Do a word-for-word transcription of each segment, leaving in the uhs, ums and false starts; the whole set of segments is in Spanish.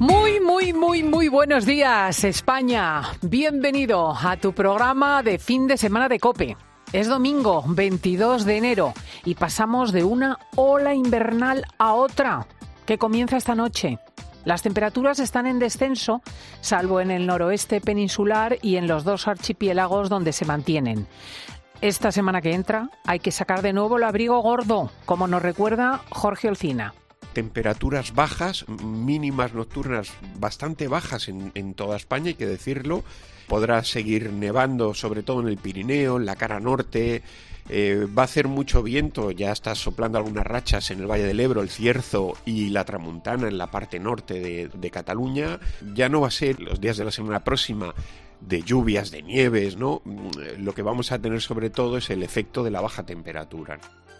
Muy, muy, muy, muy buenos días, España. Bienvenido a tu programa de fin de semana de COPE. Es domingo, veintidós de enero, y pasamos de una ola invernal a otra, que comienza esta noche. Las temperaturas están en descenso, salvo en el noroeste peninsular y en los dos archipiélagos donde se mantienen. Esta semana que entra hay que sacar de nuevo el abrigo gordo, como nos recuerda Jorge Olcina. Temperaturas bajas, mínimas nocturnas bastante bajas en, en toda España, hay que decirlo. Podrá seguir nevando, sobre todo en el Pirineo, en la cara norte. Eh, va a hacer mucho viento, ya está soplando algunas rachas en el Valle del Ebro, el Cierzo y la Tramuntana en la parte norte de, de Cataluña. Ya no va a ser los días de la semana próxima de lluvias, de nieves, ¿no? Lo que vamos a tener sobre todo es el efecto de la baja temperatura.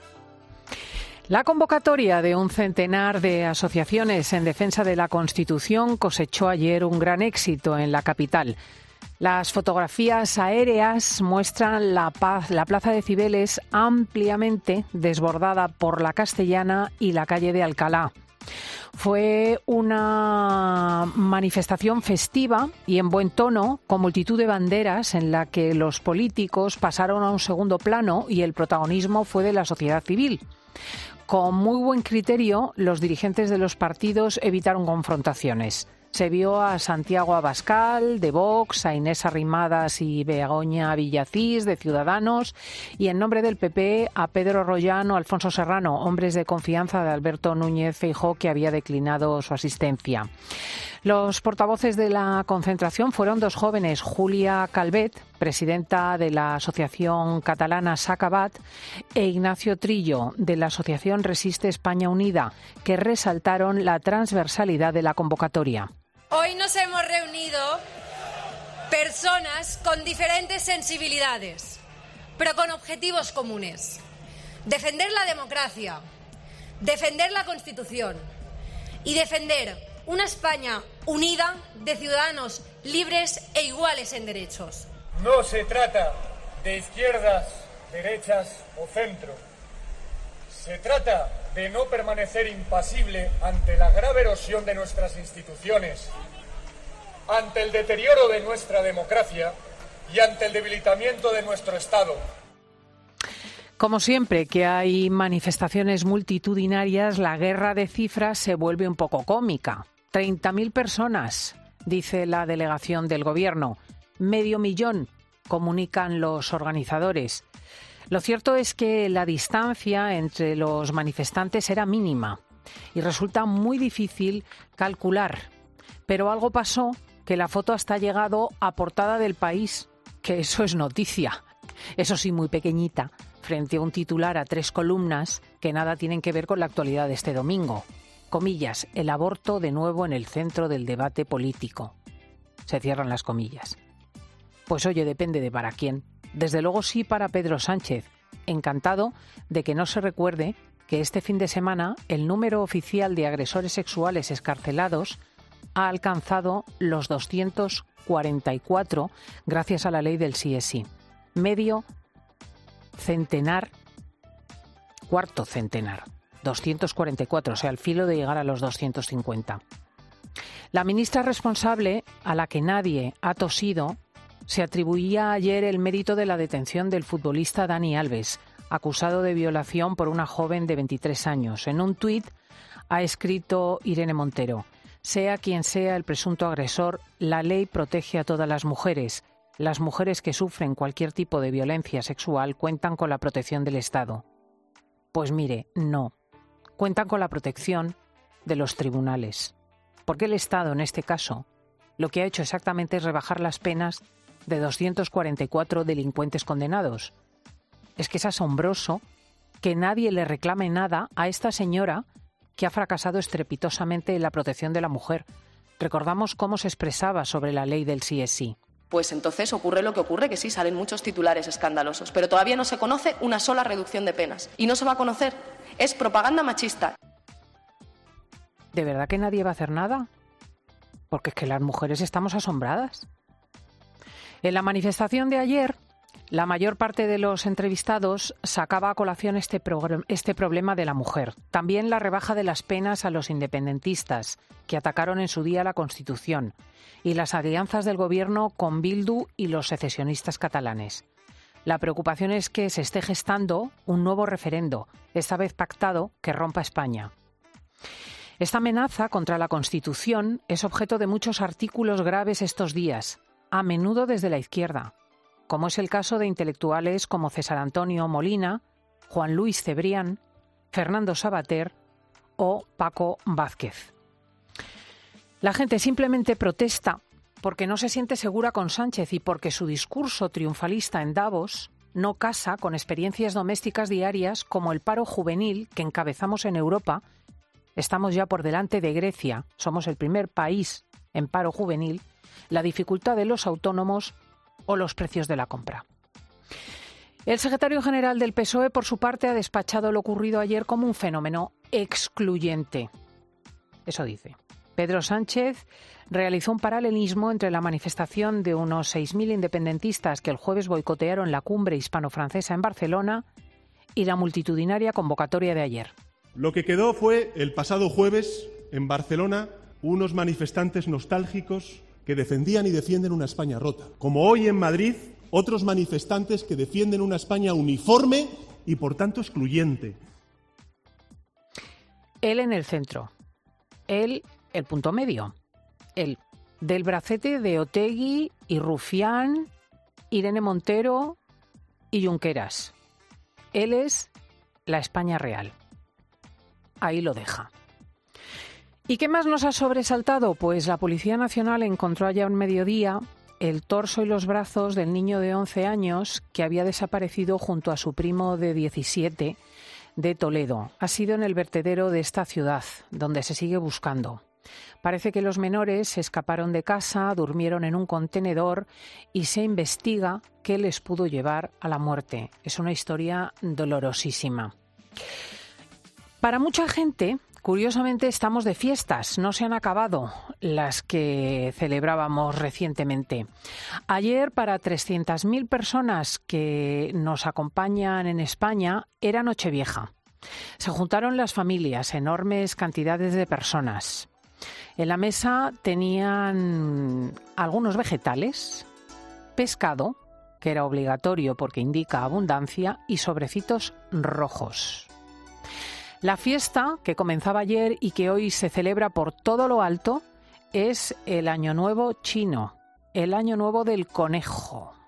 La convocatoria de un centenar de asociaciones en defensa de la Constitución cosechó ayer un gran éxito en la capital. Las fotografías aéreas muestran la, paz, la plaza de Cibeles ampliamente desbordada por la Castellana y la calle de Alcalá. Fue una manifestación festiva y en buen tono, con multitud de banderas en la que los políticos pasaron a un segundo plano y el protagonismo fue de la sociedad civil. Con muy buen criterio, los dirigentes de los partidos evitaron confrontaciones. Se vio a Santiago Abascal, de Vox, a Inés Arrimadas y Begoña Villacís, de Ciudadanos, y en nombre del P P a Pedro Rollán o Alfonso Serrano, hombres de confianza de Alberto Núñez Feijóo, que había declinado su asistencia. Los portavoces de la concentración fueron dos jóvenes, Julia Calvet, presidenta de la Asociación Catalana Sacabat, e Ignacio Trillo, de la Asociación Resiste España Unida, que resaltaron la transversalidad de la convocatoria. Hoy nos hemos reunido personas con diferentes sensibilidades, pero con objetivos comunes. Defender la democracia, defender la Constitución y defender una España unida de ciudadanos libres e iguales en derechos. No se trata de izquierdas, derechas o centro. Se trata de no permanecer impasible ante la grave erosión de nuestras instituciones, ante el deterioro de nuestra democracia y ante el debilitamiento de nuestro Estado. Como siempre que hay manifestaciones multitudinarias, la guerra de cifras se vuelve un poco cómica. treinta mil personas, dice la delegación del Gobierno. Medio millón, comunican los organizadores. Lo cierto es que la distancia entre los manifestantes era mínima y resulta muy difícil calcular. Pero algo pasó que la foto hasta ha llegado a portada del País, que eso es noticia. Eso sí, muy pequeñita, frente a un titular a tres columnas que nada tienen que ver con la actualidad de este domingo. Comillas, el aborto de nuevo en el centro del debate político. Se cierran las comillas. Pues oye, depende de para quién. Desde luego sí para Pedro Sánchez, encantado de que no se recuerde que este fin de semana el número oficial de agresores sexuales excarcelados ha alcanzado los doscientos cuarenta y cuatro gracias a la ley del sí es sí. Medio centenar, cuarto centenar, doscientos cuarenta y cuatro, o sea, al filo de llegar a los doscientos cincuenta. La ministra responsable, a la que nadie ha tosido, se atribuía ayer el mérito de la detención del futbolista Dani Alves, acusado de violación por una joven de veintitrés años. En un tuit ha escrito Irene Montero: sea quien sea el presunto agresor, la ley protege a todas las mujeres. Las mujeres que sufren cualquier tipo de violencia sexual cuentan con la protección del Estado. Pues mire, no. Cuentan con la protección de los tribunales. Porque el Estado, en este caso, lo que ha hecho exactamente es rebajar las penas de doscientos cuarenta y cuatro delincuentes condenados. Es que es asombroso que nadie le reclame nada a esta señora que ha fracasado estrepitosamente en la protección de la mujer. Recordamos cómo se expresaba sobre la ley del sí es sí. Pues entonces ocurre lo que ocurre, que sí, salen muchos titulares escandalosos, pero todavía no se conoce una sola reducción de penas. Y no se va a conocer. Es propaganda machista. ¿De verdad que nadie va a hacer nada? Porque es que las mujeres estamos asombradas. En la manifestación de ayer, La mayor parte de los entrevistados sacaba a colación este, progr- este problema de la mujer. También la rebaja de las penas a los independentistas, que atacaron en su día la Constitución, y las alianzas del Gobierno con Bildu y los secesionistas catalanes. La preocupación es que se esté gestando un nuevo referendo, esta vez pactado, que rompa España. Esta amenaza contra la Constitución es objeto de muchos artículos graves estos días, a menudo desde la izquierda, como es el caso de intelectuales como César Antonio Molina, Juan Luis Cebrián, Fernando Savater o Paco Vázquez. La gente simplemente protesta porque no se siente segura con Sánchez y porque su discurso triunfalista en Davos no casa con experiencias domésticas diarias como el paro juvenil que encabezamos en Europa. Estamos ya por delante de Grecia, somos el primer país en paro juvenil, la dificultad de los autónomos o los precios de la compra. El secretario general del P S O E, por su parte, ha despachado lo ocurrido ayer como un fenómeno excluyente. Eso dice. Pedro Sánchez realizó un paralelismo entre la manifestación de unos seis mil independentistas que el jueves boicotearon la cumbre hispano-francesa en Barcelona y la multitudinaria convocatoria de ayer. Lo que quedó fue, el pasado jueves, en Barcelona, unos manifestantes nostálgicos que defendían y defienden una España rota. Como hoy en Madrid, otros manifestantes que defienden una España uniforme y, por tanto, excluyente. Él en el centro. Él, el punto medio. Él, del bracete de Otegi y Rufián, Irene Montero y Junqueras. Él es la España real. Ahí lo deja. ¿Y qué más nos ha sobresaltado? Pues la Policía Nacional encontró ayer al mediodía el torso y los brazos del niño de once años que había desaparecido junto a su primo de diecisiete de Toledo. Ha sido en el vertedero de esta ciudad, donde se sigue buscando. Parece que los menores se escaparon de casa, durmieron en un contenedor y se investiga qué les pudo llevar a la muerte. Es una historia dolorosísima. Para mucha gente, curiosamente, estamos de fiestas, no se han acabado las que celebrábamos recientemente. Ayer, para trescientas mil personas que nos acompañan en España, era Nochevieja. Se juntaron las familias, enormes cantidades de personas. En la mesa tenían algunos vegetales, pescado, que era obligatorio porque indica abundancia, y sobrecitos rojos. La fiesta, que comenzaba ayer y que hoy se celebra por todo lo alto, es el Año Nuevo chino, el Año Nuevo del Conejo.